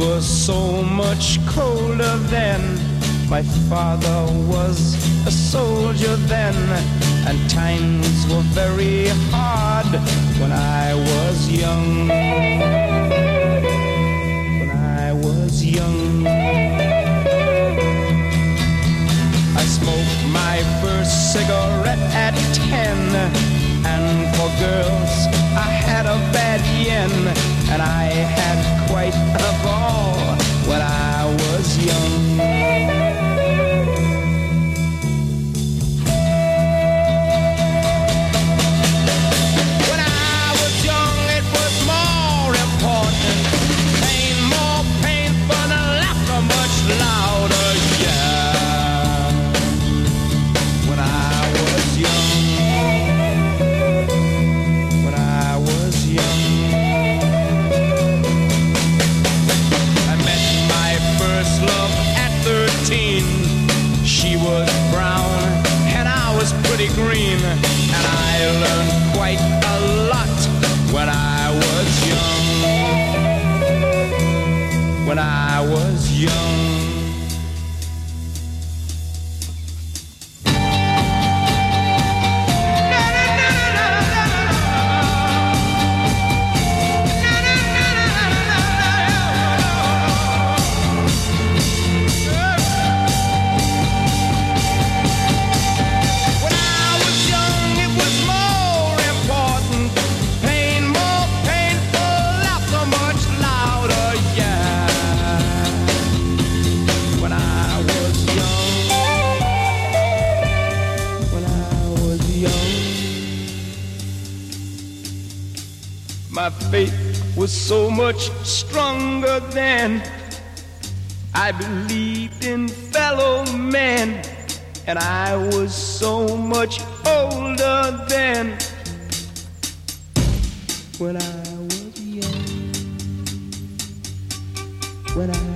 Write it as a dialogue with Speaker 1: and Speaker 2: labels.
Speaker 1: was so much colder then. My father was a soldier then, and times were very hard when I was young. When I was young, I smoked my first cigarette at 10, and for girls I had a bad yen, and I had quite a ball when I was young. She was brown and I was pretty green, and I learned quite a lot when I was young. When I was young. My faith was so much stronger then. I believed in fellow men, and I was so much older then. When I was young. When I